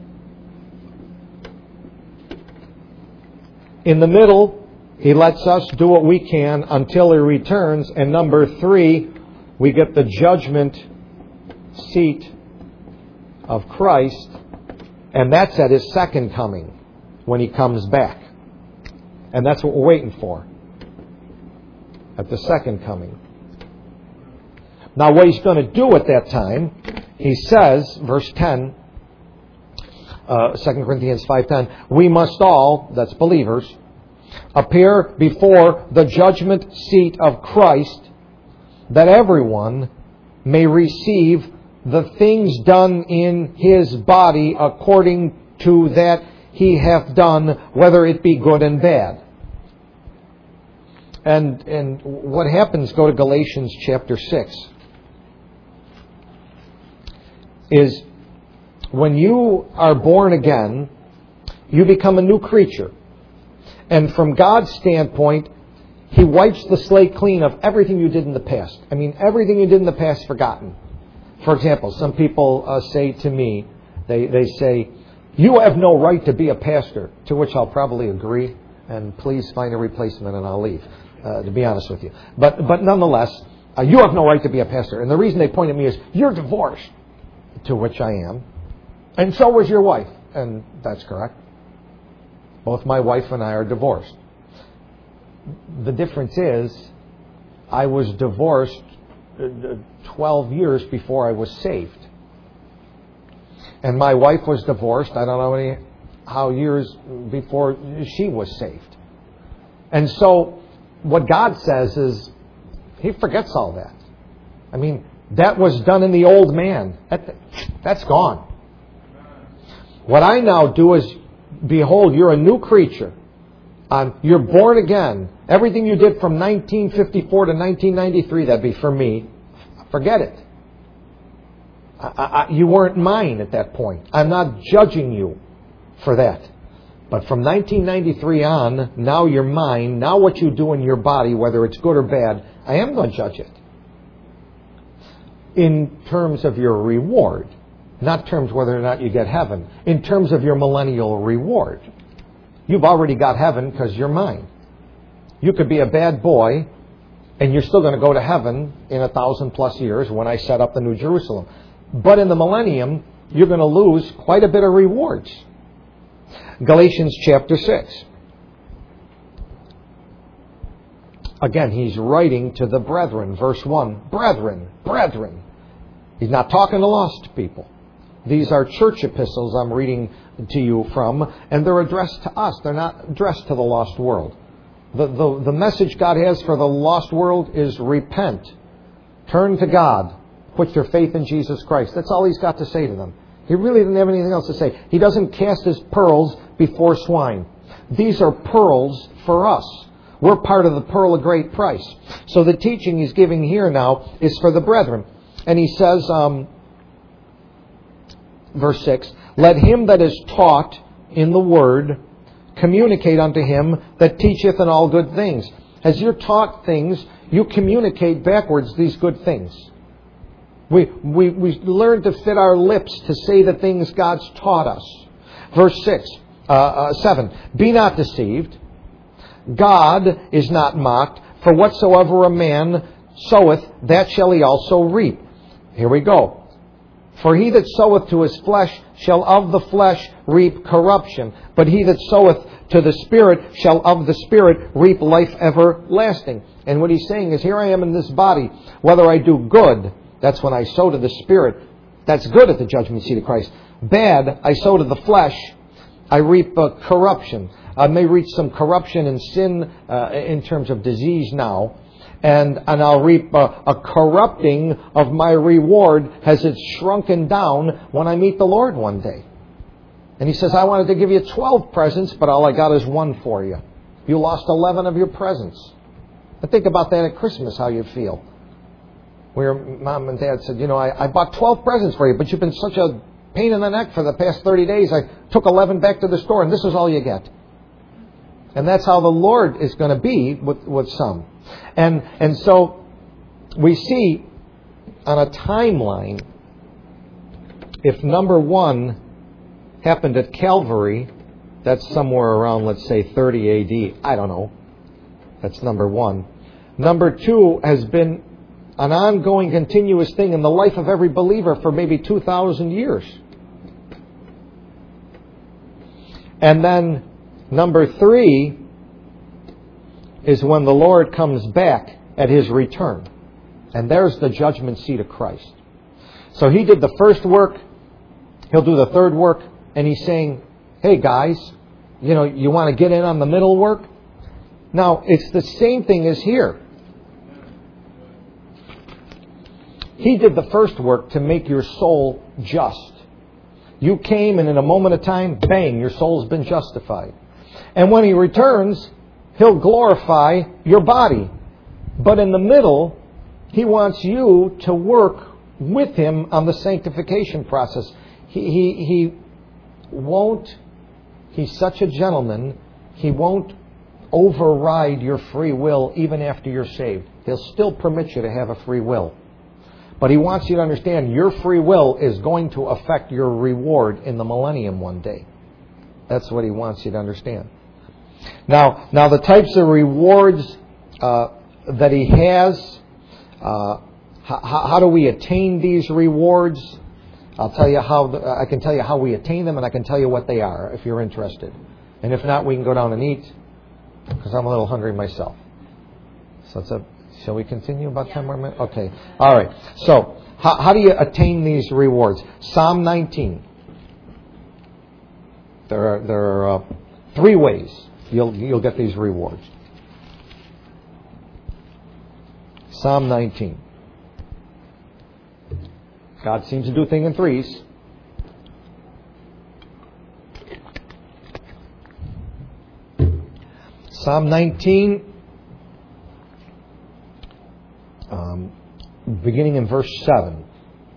In the middle, He lets us do what we can until He returns. And number three, we get the judgment seat of Christ. And that's at His second coming, when He comes back. And that's what we're waiting for. At the second coming. Now what He's going to do at that time, He says, verse ten, uh, Second Corinthians five ten, we must all, that's believers, appear before the judgment seat of Christ, that everyone may receive the things done in his body according to that he hath done, whether it be good and bad. And and what happens, go to Galatians chapter six, is when you are born again, you become a new creature. And from God's standpoint, He wipes the slate clean of everything you did in the past. I mean, everything you did in the past is forgotten. For example, some people uh, say to me, they, they say, you have no right to be a pastor, to which I'll probably agree, and please find a replacement and I'll leave, uh, to be honest with you. But, but nonetheless, uh, you have no right to be a pastor. And the reason they point at me is, you're divorced, to which I am. And so was your wife. And that's correct. Both my wife and I are divorced. The difference is, I was divorced twelve years before I was saved. And my wife was divorced, I don't know any, how years before she was saved. And so, what God says is, He forgets all that. I mean, that was done in the old man. That, that's gone. What I now do is, behold, you're a new creature. Um, you're born again. Everything you did from nineteen fifty-four to nineteen ninety-three, that'd be for me. Forget it. I, I, you weren't mine at that point. I'm not judging you for that. But from nineteen ninety-three on, now you're mine. Now what you do in your body, whether it's good or bad, I am going to judge it. In terms of your reward. Not terms whether or not you get heaven. In terms of your millennial reward. You've already got heaven because you're mine. You could be a bad boy and you're still going to go to heaven in a thousand plus years when I set up the New Jerusalem. But in the millennium, you're going to lose quite a bit of rewards. Galatians chapter six. Again, he's writing to the brethren. Verse one. Brethren, brethren. He's not talking to lost people. These are church epistles I'm reading to you from, and they're addressed to us. They're not addressed to the lost world. The, the, the message God has for the lost world is repent. Turn to God. Put your faith in Jesus Christ. That's all He's got to say to them. He really didn't have anything else to say. He doesn't cast His pearls before swine. These are pearls for us. We're part of the pearl of great price. So the teaching He's giving here now is for the brethren. And He says, um, verse six, let him that is taught in the word communicate unto him that teacheth in all good things. As you're taught things, you communicate backwards these good things. We, we, we learn to fit our lips to say the things God's taught us. Verse six, uh, uh, seven, be not deceived. God is not mocked, for whatsoever a man soweth, that shall he also reap. Here we go. For he that soweth to his flesh shall of the flesh reap corruption, but he that soweth to the Spirit shall of the Spirit reap life everlasting. And what he's saying is, here I am in this body, whether I do good, that's when I sow to the Spirit, that's good at the judgment seat of Christ. Bad, I sow to the flesh, I reap uh, corruption. I may reach some corruption and sin uh, in terms of disease now. And, and I'll reap a, a corrupting of my reward as it's shrunken down when I meet the Lord one day. And He says, I wanted to give you twelve presents, but all I got is one for you. You lost eleven of your presents. But think about that at Christmas, how you feel. Where Mom and Dad said, you know, I, I bought twelve presents for you, but you've been such a pain in the neck for the past thirty days. I took eleven back to the store, and this is all you get. And that's how the Lord is going to be with, with some. And and so we see on a timeline, if number one happened at Calvary, that's somewhere around, let's say, thirty A D. I don't know. That's number one. Number two has been an ongoing, continuous thing in the life of every believer for maybe two thousand years. And then number three is when the Lord comes back at His return. And there's the judgment seat of Christ. So He did the first work. He'll do the third work. And He's saying, hey guys, you know, you want to get in on the middle work? Now, it's the same thing as here. He did the first work to make your soul just. You came and in a moment of time, bang, your soul's been justified. And when He returns, He'll glorify your body. But in the middle, He wants you to work with Him on the sanctification process. He, he, he won't, He's such a gentleman, He won't override your free will even after you're saved. He'll still permit you to have a free will. But He wants you to understand your free will is going to affect your reward in the millennium one day. That's what He wants you to understand. Now, now the types of rewards uh, that He has, uh, how, how do we attain these rewards? I'll tell you how. The, I can tell you how we attain them, and I can tell you what they are if you're interested. And if not, we can go down and eat, because I'm a little hungry myself. So it's a. Shall we continue about ten more minutes? Okay. All right. So how, how do you attain these rewards? Psalm nineteen. There are there are uh, three ways you'll you'll get these rewards. Psalm nineteen. God seems to do things in threes. Psalm nineteen, um, beginning in verse seven.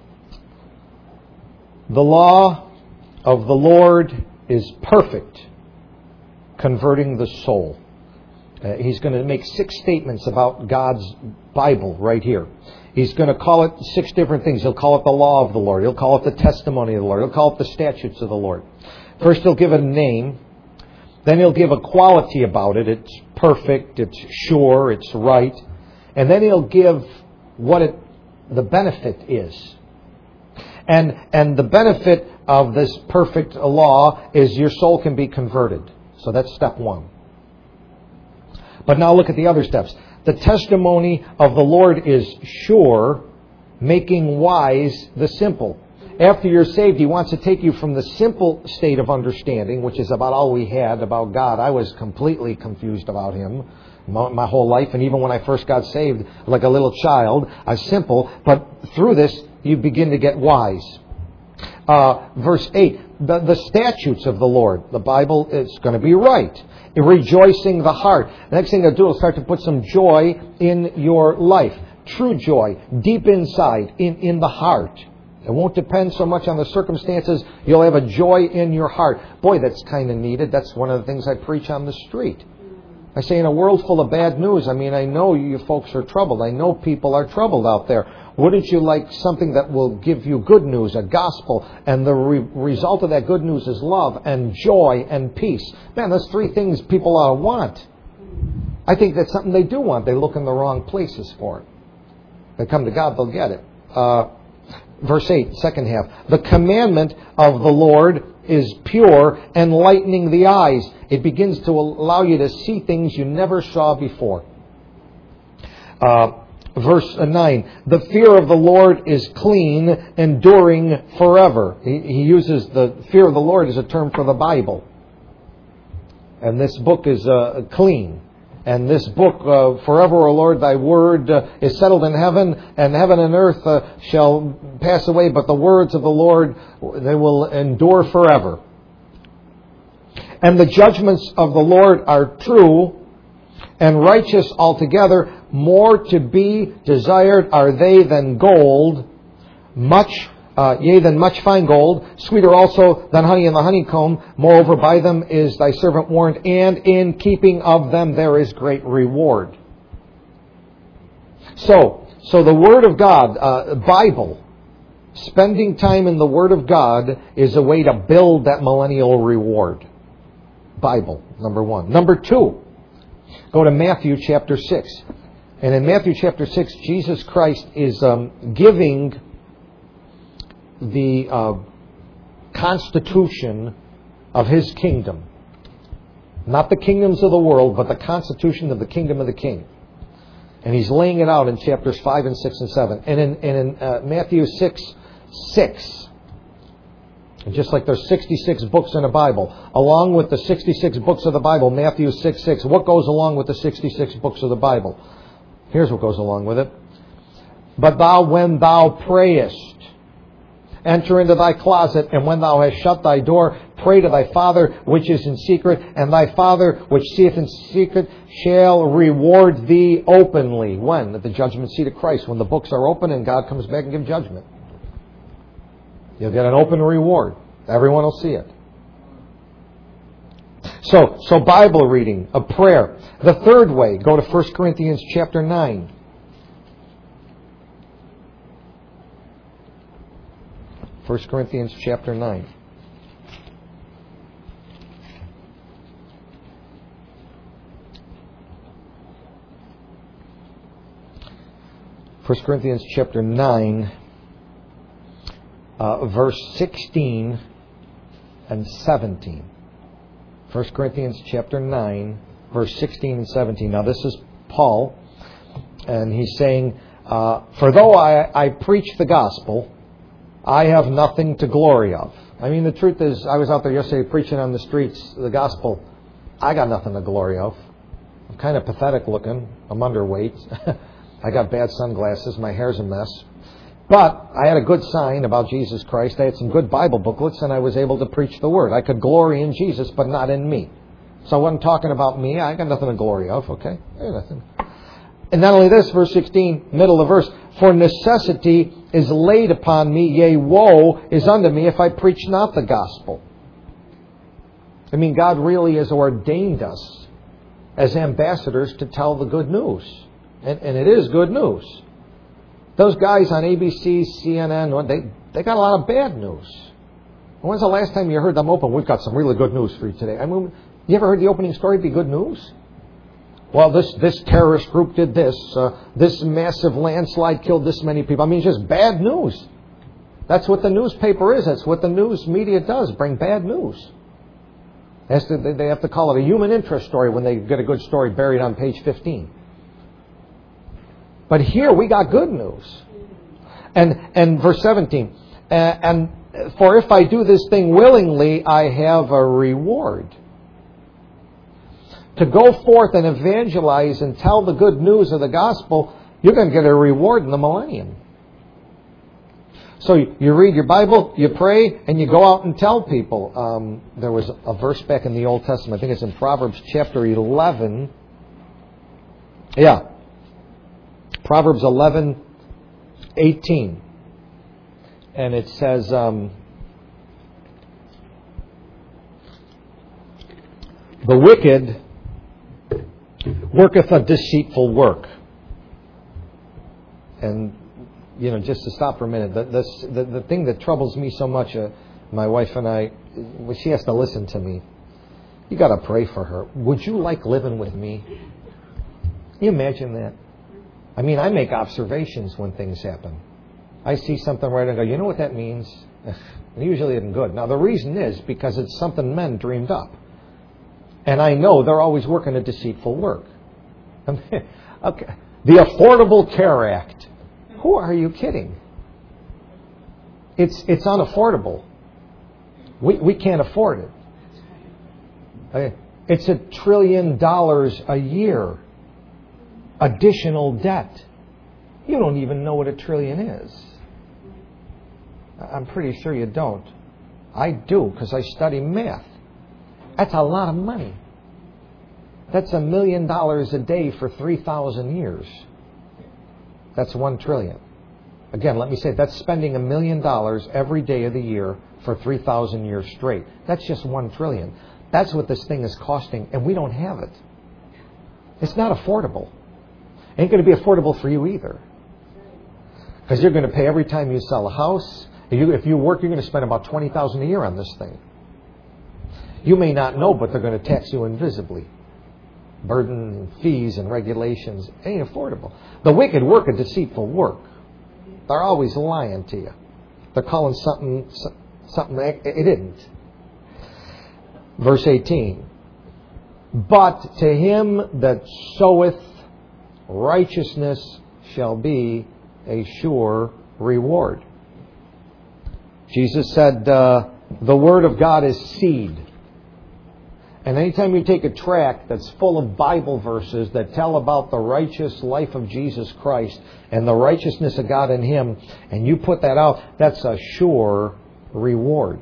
The law of the Lord is perfect, converting the soul. Uh, he's going to make six statements about God's Bible right here. He's going to call it six different things. He'll call it the law of the Lord. He'll call it the testimony of the Lord. He'll call it the statutes of the Lord. First, he'll give it a name. Then he'll give a quality about it. It's perfect. It's sure. It's right. And then he'll give what it, the benefit is. And, and the benefit of this perfect law is your soul can be converted. So that's step one. But now look at the other steps. The testimony of the Lord is sure, making wise the simple. After you're saved, He wants to take you from the simple state of understanding, which is about all we had about God. I was completely confused about Him my, my whole life, and even when I first got saved, like a little child, I was simple. But through this, you begin to get wise. Uh, verse eight, the, the statutes of the Lord. The Bible is going to be right. Rejoicing the heart. The next thing they'll do is start to put some joy in your life. True joy, deep inside, in, in the heart. It won't depend so much on the circumstances. You'll have a joy in your heart. Boy, that's kind of needed. That's one of the things I preach on the street. I say in a world full of bad news, I mean, I know you folks are troubled. I know people are troubled out there. Wouldn't you like something that will give you good news, a gospel, and the re- result of that good news is love and joy and peace? Man, those three things people ought to want. I think that's something they do want. They look in the wrong places for it. They come to God, they'll get it. Uh, verse eight, second half. The commandment of the Lord is pure, enlightening the eyes. It begins to allow you to see things you never saw before. Uh, verse nine. The fear of the Lord is clean, enduring forever. He, he uses the fear of the Lord as a term for the Bible. And this book is uh, clean. And this book, uh, forever, O Lord, thy word uh, is settled in heaven, and heaven and earth uh, shall pass away, but the words of the Lord, they will endure forever. And the judgments of the Lord are true and righteous altogether. More to be desired are they than gold, much Uh, yea, than much fine gold, sweeter also than honey in the honeycomb. Moreover, by them is thy servant warned, and in keeping of them there is great reward. So, so the Word of God, uh, Bible, spending time in the Word of God is a way to build that millennial reward. Bible, number one. Number two, go to Matthew chapter six. And in Matthew chapter six, Jesus Christ is um, giving the uh, constitution of His kingdom. Not the kingdoms of the world, but the constitution of the kingdom of the King. And He's laying it out in chapters five and six and seven. And in, and in uh, Matthew six, six, and just like there's sixty-six books in the Bible, along with the sixty-six books of the Bible, Matthew six, six, what goes along with the sixty-six books of the Bible? Here's what goes along with it. But thou, when thou prayest, enter into thy closet, and when thou hast shut thy door, pray to thy Father which is in secret, and thy Father which seeth in secret shall reward thee openly. When? At the judgment seat of Christ, when the books are open and God comes back and gives judgment. You'll get an open reward. Everyone will see it. So, so Bible reading, a prayer. The third way, go to First Corinthians chapter nine. First Corinthians chapter nine. First Corinthians chapter nine, uh, verse sixteen and seventeen. First Corinthians chapter nine, verse sixteen and seventeen. Now this is Paul, and he's saying, uh, for though I, I preach the gospel, I have nothing to glory of. I mean, the truth is, I was out there yesterday preaching on the streets the gospel. I got nothing to glory of. I'm kind of pathetic looking. I'm underweight. I got bad sunglasses. My hair's a mess. But I had a good sign about Jesus Christ. I had some good Bible booklets, and I was able to preach the Word. I could glory in Jesus, but not in me. So I wasn't talking about me. I got nothing to glory of, okay? I got nothing. And not only this, verse sixteen, middle of the verse, for necessity is laid upon me, yea, woe is unto me if I preach not the gospel. I mean, God really has ordained us as ambassadors to tell the good news. And, and it is good news. Those guys on A B C, C N N, they, they got a lot of bad news. When's the last time you heard them open? We've got some really good news for you today. I mean, you ever heard the opening story be good news? Well, this, this terrorist group did this. Uh, this massive landslide killed this many people. I mean, it's just bad news. That's what the newspaper is. That's what the news media does, bring bad news. They have to call it a human interest story when they get a good story buried on page fifteen. But here we got good news. And and verse seventeen, and for if I do this thing willingly, I have a reward. To go forth and evangelize and tell the good news of the gospel, you're going to get a reward in the millennium. So you read your Bible, you pray, and you go out and tell people. Um, there was a verse back in the Old Testament, I think it's in Proverbs chapter eleven. Yeah. Proverbs eleven, eighteen. And it says, um, the wicked worketh a deceitful work. And you know, just to stop for a minute, the, the, the, the thing that troubles me so much, uh, my wife and I, well, she has to listen to me. You got to pray for her. Would you like living with me? Can you imagine that? I mean, I make observations when things happen. I see something right and I go, you know what that means? It usually isn't good. Now, the reason is because it's something men dreamed up. And I know they're always working a deceitful work. Okay. The Affordable Care Act. Who are you kidding? It's it's unaffordable. We we can't afford it. Okay. It's a trillion dollars a year. Additional debt. You don't even know what a trillion is. I'm pretty sure you don't. I do because I study math. That's a lot of money. That's a million dollars a day for three thousand years. That's one trillion. Again, let me say, that's spending a million dollars every day of the year for three thousand years straight. That's just one trillion. That's what this thing is costing, and we don't have it. It's not affordable. Ain't going to be affordable for you either. Because you're going to pay every time you sell a house. If you, if you work, you're going to spend about twenty thousand dollars a year on this thing. You may not know, but they're going to tax you invisibly. Burden, fees, and regulations ain't affordable. The wicked work a deceitful work. They're always lying to you. They're calling something something it isn't. Verse eighteen. But to him that soweth righteousness shall be a sure reward. Jesus said, uh, the Word of God is seed. And anytime you take a tract that's full of Bible verses that tell about the righteous life of Jesus Christ and the righteousness of God in Him, and you put that out, that's a sure reward.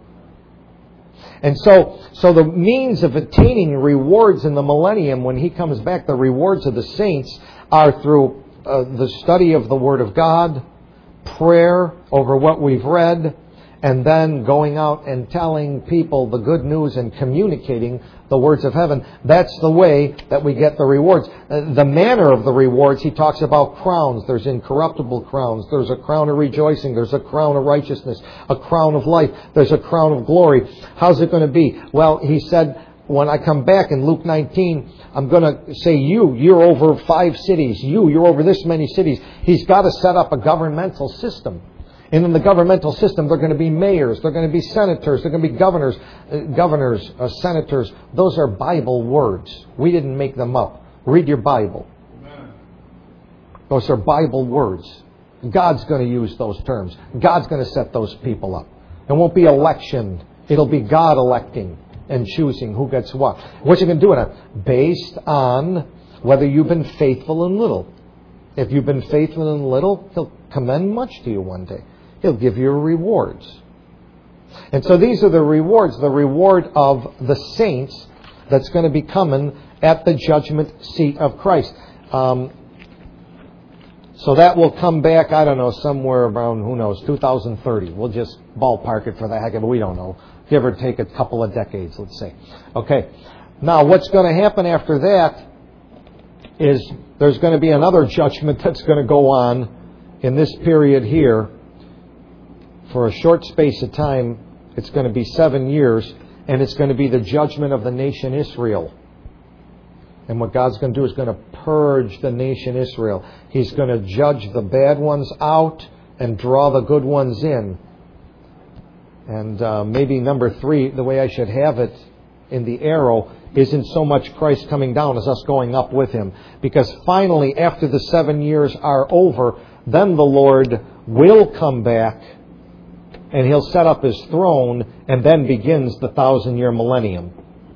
And so, so the means of attaining rewards in the millennium when He comes back, the rewards of the saints, are through uh, the study of the Word of God, prayer over what we've read, and then going out and telling people the good news and communicating the words of heaven. That's the way that we get the rewards. Uh, the manner of the rewards, he talks about crowns. There's incorruptible crowns. There's a crown of rejoicing. There's a crown of righteousness. A crown of life. There's a crown of glory. How's it going to be? Well, he said, when I come back in Luke nineteen, I'm going to say you, you're over five cities. You, you're over this many cities. He's got to set up a governmental system. And in the governmental system, they're going to be mayors, they're going to be senators, they're going to be governors, uh, governors, uh, senators. Those are Bible words. We didn't make them up. Read your Bible. Amen. Those are Bible words. God's going to use those terms. God's going to set those people up. It won't be election. It'll be God electing and choosing who gets what. What's He going to do it on? Based on whether you've been faithful in little. If you've been faithful in little, He'll commend much to you one day. He'll give you rewards. And so these are the rewards, the reward of the saints that's going to be coming at the judgment seat of Christ. Um, so that will come back, I don't know, somewhere around, who knows, two thousand thirty. We'll just ballpark it for the heck of it. We don't know. Give or take a couple of decades, let's say. Okay. Now, what's going to happen after that is there's going to be another judgment that's going to go on in this period here. For a short space of time, it's going to be seven years, and it's going to be the judgment of the nation Israel. And what God's going to do is going to purge the nation Israel. He's going to judge the bad ones out, and draw the good ones in. And uh, maybe number three, the way I should have it in the arrow, isn't so much Christ coming down as us going up with Him. Because finally, after the seven years are over, then the Lord will come back and He'll set up His throne, and then begins the thousand-year millennium.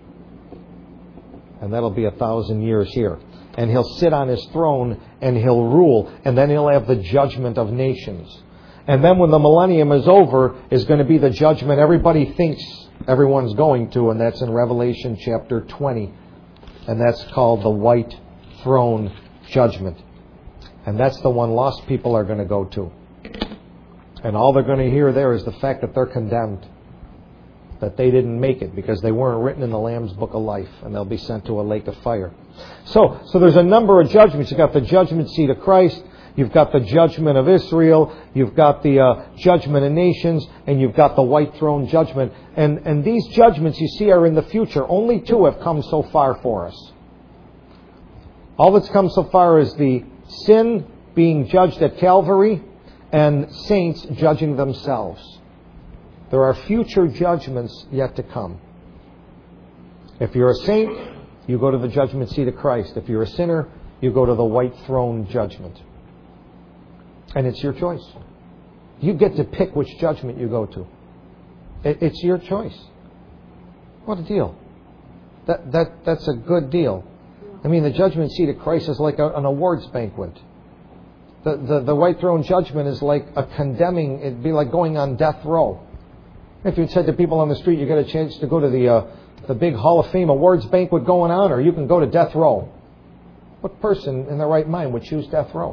And that'll be a thousand years here. And He'll sit on His throne and He'll rule, and then He'll have the judgment of nations. And then when the millennium is over, is going to be the judgment everybody thinks everyone's going to, and that's in Revelation chapter twenty. And that's called the white throne judgment. And that's the one lost people are going to go to. And all they're going to hear there is the fact that they're condemned. That they didn't make it because they weren't written in the Lamb's Book of Life. And they'll be sent to a lake of fire. So, so there's a number of judgments. You've got the judgment seat of Christ. You've got the judgment of Israel. You've got the uh, judgment of nations. And you've got the white throne judgment. And, and these judgments, you see, are in the future. Only two have come so far for us. All that's come so far is the sin being judged at Calvary and saints judging themselves. There are future judgments yet to come. If you're a saint, you go to the judgment seat of Christ. If you're a sinner, you go to the white throne judgment. And it's your choice. You get to pick which judgment you go to. It's your choice. What a deal. That that that's a good deal. I mean, the judgment seat of Christ is like a, an awards banquet. The, the the white throne judgment is like a condemning. It'd be like going on death row. If you said to people on the street, you get a chance to go to the uh, the big Hall of Fame awards banquet going on, or you can go to death row. What person in their right mind would choose death row?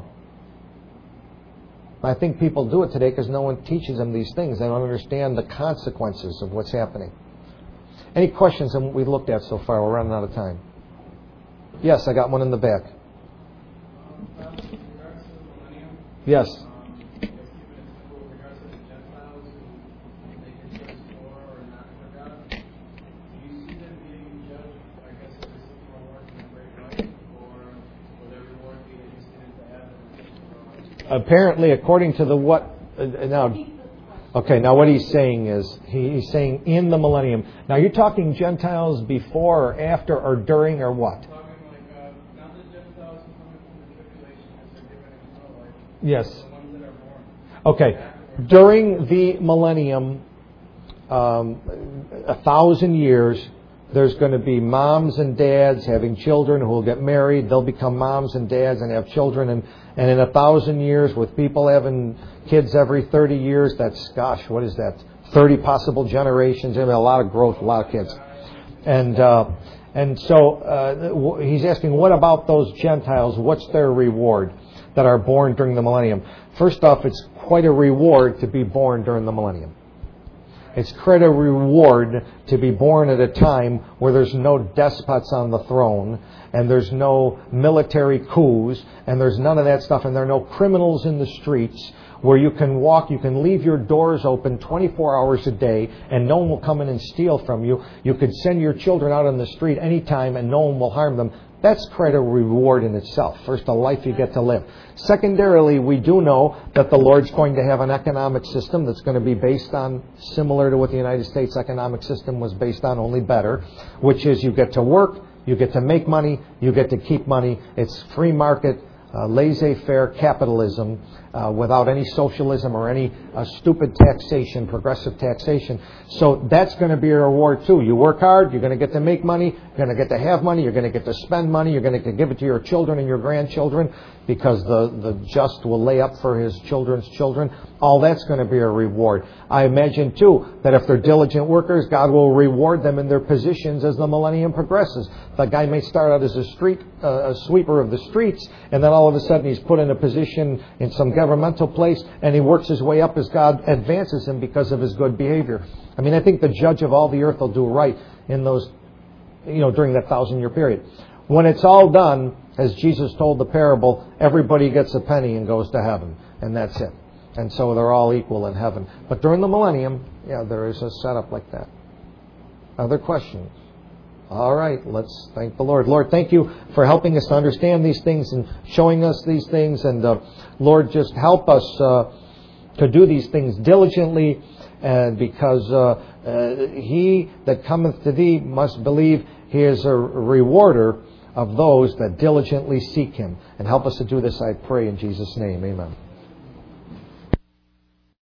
I think people do it today because no one teaches them these things. They don't understand the consequences of what's happening. Any questions on what we've looked at so far? We're running out of time. Yes, I got one in the back. Yes. Apparently, according to the what uh, now, okay. Now, what he's saying is he, he's saying in the millennium. Now, you're talking Gentiles before or after or during or what? Yes. Okay. During the millennium, um, a thousand years, there's going to be moms and dads having children who will get married. They'll become moms and dads and have children. And, and in a thousand years, with people having kids every thirty years, that's, gosh, what is that? thirty possible generations. I mean, a lot of growth, a lot of kids. And uh, and so uh, he's asking, what about those Gentiles? What's their reward that are born during the millennium? First off, it's quite a reward to be born during the millennium. It's quite a reward to be born at a time where there's no despots on the throne, and there's no military coups, and there's none of that stuff, and there are no criminals in the streets, where you can walk, you can leave your doors open twenty-four hours a day, and no one will come in and steal from you. You could send your children out on the street anytime, and no one will harm them. That's quite a reward in itself. First, a life you get to live. Secondarily, we do know that the Lord's going to have an economic system that's going to be based on, similar to what the United States economic system was based on, only better, which is you get to work, you get to make money, you get to keep money. It's free market, uh, laissez-faire capitalism uh, without any socialism or any uh, stupid taxation, progressive taxation. So that's going to be a reward too. You work hard, you're going to get to make money, you're going to get to have money, you're going to get to spend money, you're going to give it to your children and your grandchildren because the, the just will lay up for his children's children. All that's going to be a reward. I imagine too that if they're diligent workers, God will reward them in their positions as the millennium progresses. The guy may start out as a street uh, a sweeper of the streets, and then all of a sudden he's put in a position in some governmental place, and he works his way up as God advances him because of his good behavior. I mean, I think the judge of all the earth will do right in those, you know, during that thousand year period. When it's all done, as Jesus told the parable, everybody gets a penny and goes to heaven, and that's it. And so they're all equal in heaven. But during the millennium, yeah, there is a setup like that. Other questions? All right, let's thank the Lord. Lord, thank you for helping us to understand these things and showing us these things. And uh, Lord, just help us uh, to do these things diligently, and because uh, uh, he that cometh to thee must believe he is a rewarder of those that diligently seek him. And help us to do this, I pray, in Jesus' name. Amen.